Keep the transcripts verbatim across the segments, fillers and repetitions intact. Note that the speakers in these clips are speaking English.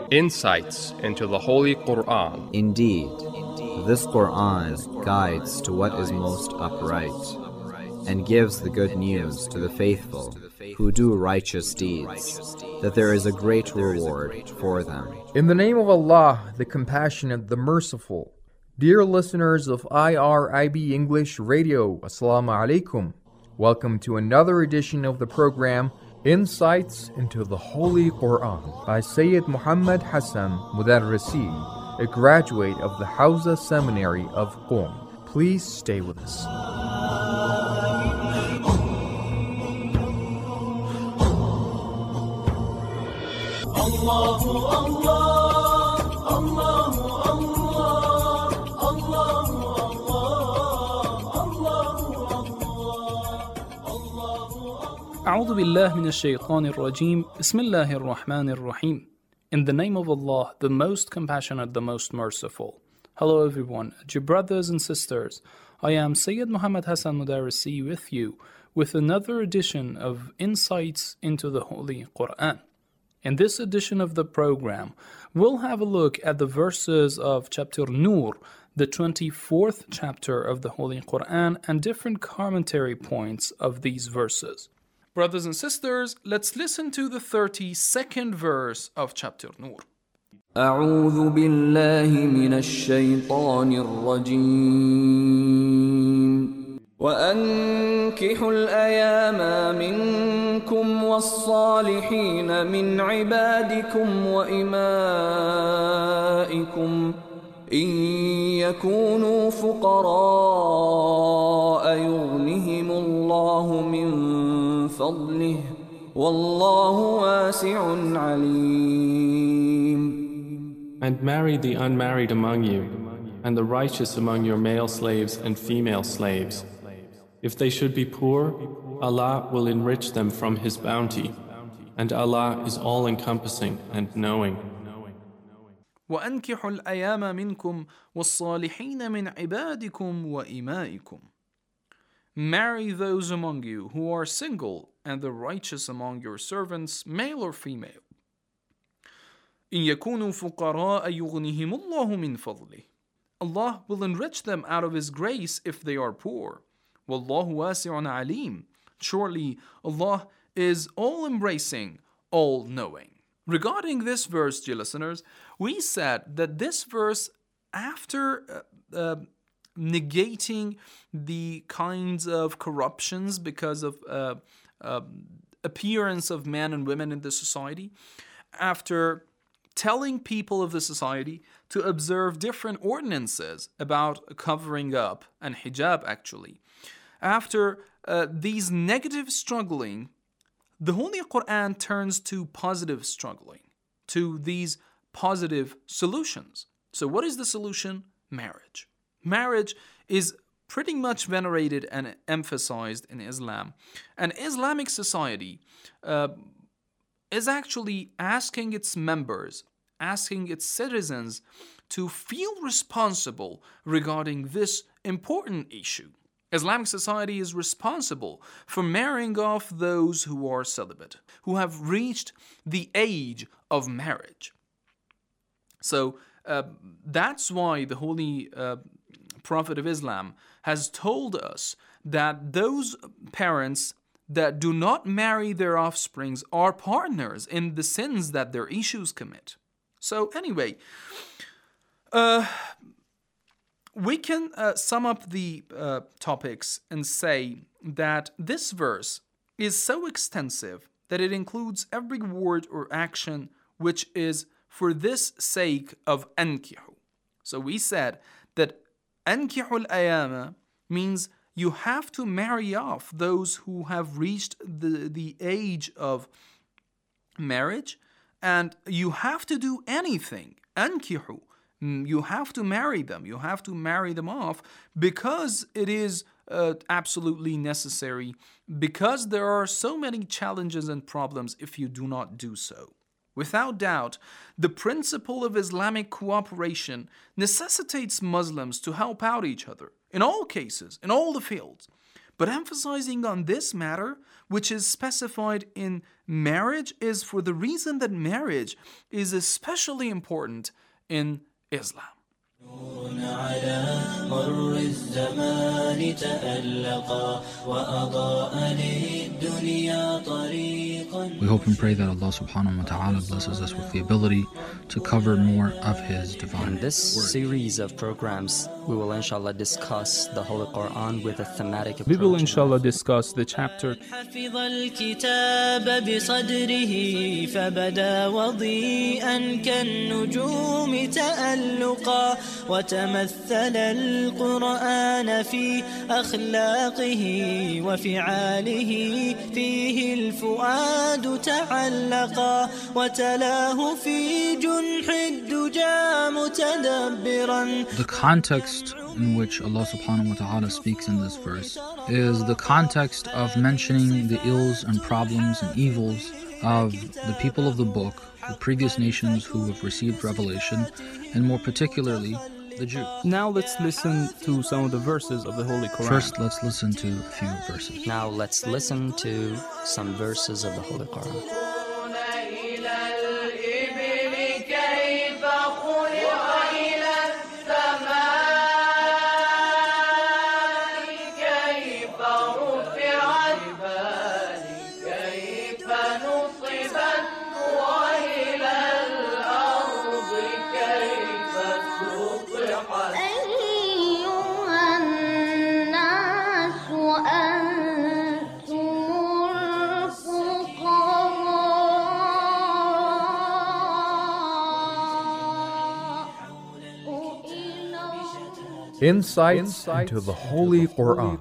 Insights into the Holy Quran. Indeed, this Quran guides to what is most upright, and gives the good news to the faithful who do righteous deeds, that there is a great reward for them. In the name of Allah, the Compassionate, the Merciful. Dear listeners of I R I B English Radio, Assalamu alaikum. Welcome to another edition of the program, Insights into the Holy Quran, by Sayyid Muhammad Hassan Mudarrisi, a graduate of the Hawza Seminary of Qom. Please stay with us. Allahu Allah, Allahu Allah, Allahu أعوذ بالله من الشيطان الرجيم بسم الله الرحمن الرحيم. In the name of Allah, the most compassionate, the most merciful. Hello everyone, dear brothers and sisters. I am Sayyid Muhammad Hassan Mudarrisi with you with another edition of Insights into the Holy Quran. In this edition of the program, we'll have a look at the verses of chapter Nur, the twenty-fourth chapter of the Holy Quran, and different commentary points of these verses. Brothers and sisters, let's listen to the thirty-second verse of chapter Nur. أعوذ بالله من الشيطان الرجيم وأنكحوا الأيام منكم والصالحين من عبادكم وإمائكم إن يكونوا فقراء يغنهم الله من فضله والله واسع عليم. And marry the unmarried among you, and the righteous among your male slaves and female slaves. If they should be poor, Allah will enrich them from His bounty, and Allah is all-encompassing and knowing. وأنكحوا الأيام منكم والصالحين من عبادكم وإمائكم. Marry those among you who are single and the righteous among your servants, male or female. إن يكونوا فقراء يغنيهم الله من فضله. Allah will enrich them out of His grace if they are poor. والله واسع عليم. Surely Allah is all-embracing, all-knowing. Regarding this verse, dear listeners, we said that this verse, after uh, uh, negating the kinds of corruptions because of uh, uh, appearance of men and women in the society, after telling people of the society to observe different ordinances about covering up and hijab actually, after uh, these negative struggling, the Holy Quran turns to positive struggling, to these positive solutions. So what is the solution? Marriage. Marriage is pretty much venerated and emphasized in Islam. And Islamic society uh, is actually asking its members, asking its citizens to feel responsible regarding this important issue. Islamic society is responsible for marrying off those who are celibate, who have reached the age of marriage. So uh, that's why the Holy uh, Prophet of Islam has told us that those parents that do not marry their offsprings are partners in the sins that their issues commit. So anyway, uh, we can uh, sum up the uh, topics and say that this verse is so extensive that it includes every word or action which is for this sake of ankihu. So we said that ankihul ayama means you have to marry off those who have reached the, the age of marriage, and you have to do anything, ankihu. You have to marry them. You have to marry them off because it is uh, absolutely necessary, because there are so many challenges and problems if you do not do so. Without doubt, the principle of Islamic cooperation necessitates Muslims to help out each other in all cases, in all the fields. But emphasizing on this matter, which is specified in marriage, is for the reason that marriage is especially important in Islam. على مر الزمان تألقا وأضاء للدنيا طريقا. We hope and pray that Allah subhanahu wa ta'ala blesses us with the ability to cover more of His divine In this word. series of programs, we will inshallah discuss the Holy Quran with a thematic approach. We will inshallah discuss the chapter حفظ الكتاب بصدره فبدا وضيئا كالنجوم تألقا وتمثل القرآن في أخلاقه وفعاله فيه الفؤاد تعلقا وتلاه في جنح الدجى متدبرا. The context in which Allah subhanahu wa ta'ala speaks in this verse is the context of mentioning the ills and problems and evils of the people of the book, the previous nations who have received revelation, and more particularly the Jews. Now let's listen to some of the verses of the Holy Quran. First, let's listen to a few verses. Now let's listen to some verses of the Holy Quran. Insights into the Holy Quran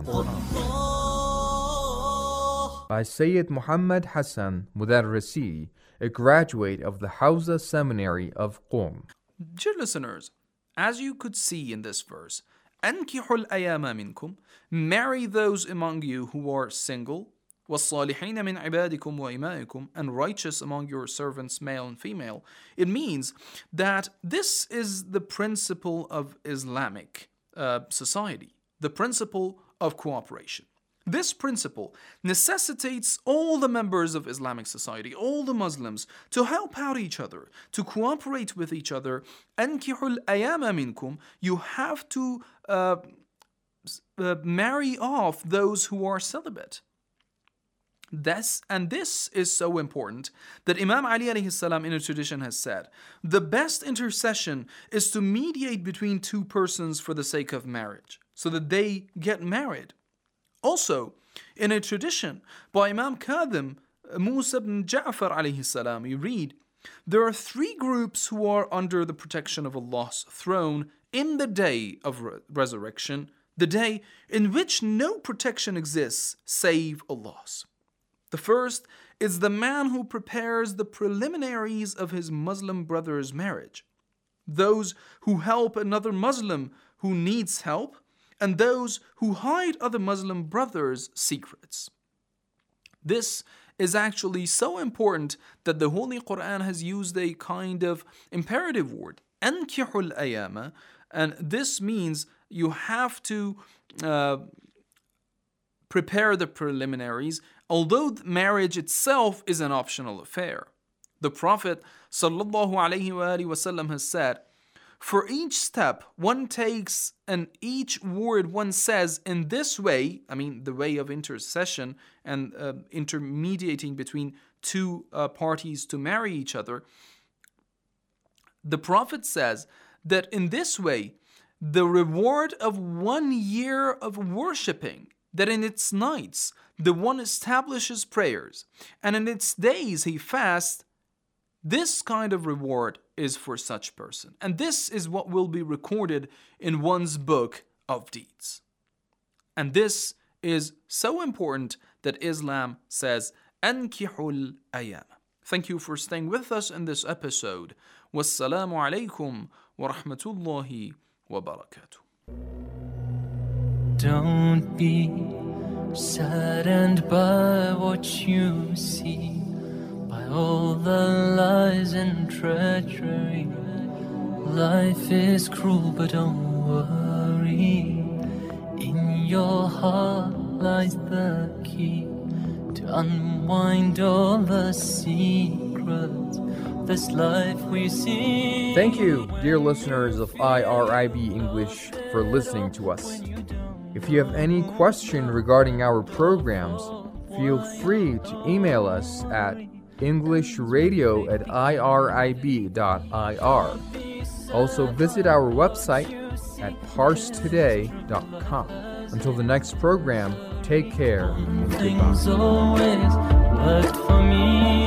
by Sayyid Muhammad Hassan Mudarrisi, a graduate of the Hawza Seminary of Qom. Dear listeners, as you could see in this verse, أَنْكِحُوا الْأَيَامَ مِنْكُمْ, marry those among you who are single, وَالصَّالِحِينَ مِنْ عِبَادِكُمْ وَإِمَائِكُمْ, and righteous among your servants, male and female. It means that this is the principle of Islamic uh, society, the principle of cooperation. This principle necessitates all the members of Islamic society, all the Muslims, to help out each other, to cooperate with each other. أَنْكِحُوا الْأَيَامَ مِنْكُمْ, you have to uh, uh, marry off those who are celibate. This, and this is so important that Imam Ali alayhi salam in a tradition has said, the best intercession is to mediate between two persons for the sake of marriage, so that they get married. Also, in a tradition by Imam Kadhim, Musa ibn Ja'far alayhi salam, you read, there are three groups who are under the protection of Allah's throne in the day of re- resurrection, the day in which no protection exists save Allah's. The first is the man who prepares the preliminaries of his Muslim brother's marriage, those who help another Muslim who needs help, and those who hide other Muslim brothers' secrets. This is actually so important that the Holy Quran has used a kind of imperative word, أَنْكِحُوا الْأَيَامَ, and this means you have to uh, prepare the preliminaries, although marriage itself is an optional affair. The Prophet sallallahu alaihi wasallam has said, for each step one takes and each word one says in this way, I mean the way of intercession and uh, intermediating between two uh, parties to marry each other, the Prophet says that in this way, the reward of one year of worshipping, that in its nights the one establishes prayers, and in its days he fasts, this kind of reward is for such person. And this is what will be recorded in one's book of deeds. And this is so important that Islam says, أَنْكِحُوا الْأَيَامَ. Thank you for staying with us in this episode. Wassalamu alaikum wa rahmatullahi wa barakatuh. Don't be saddened by what you see, by all the lies and treachery. Life is cruel, but don't worry. In your heart lies the key to unwind all the secrets of this life we see. Thank you, dear listeners of I R I B English, for listening to us. If you have any question regarding our programs, feel free to email us at englishradio at irib dot I R. Also visit our website at parse today dot com. Until the next program, take care and goodbye. Things always worked for me.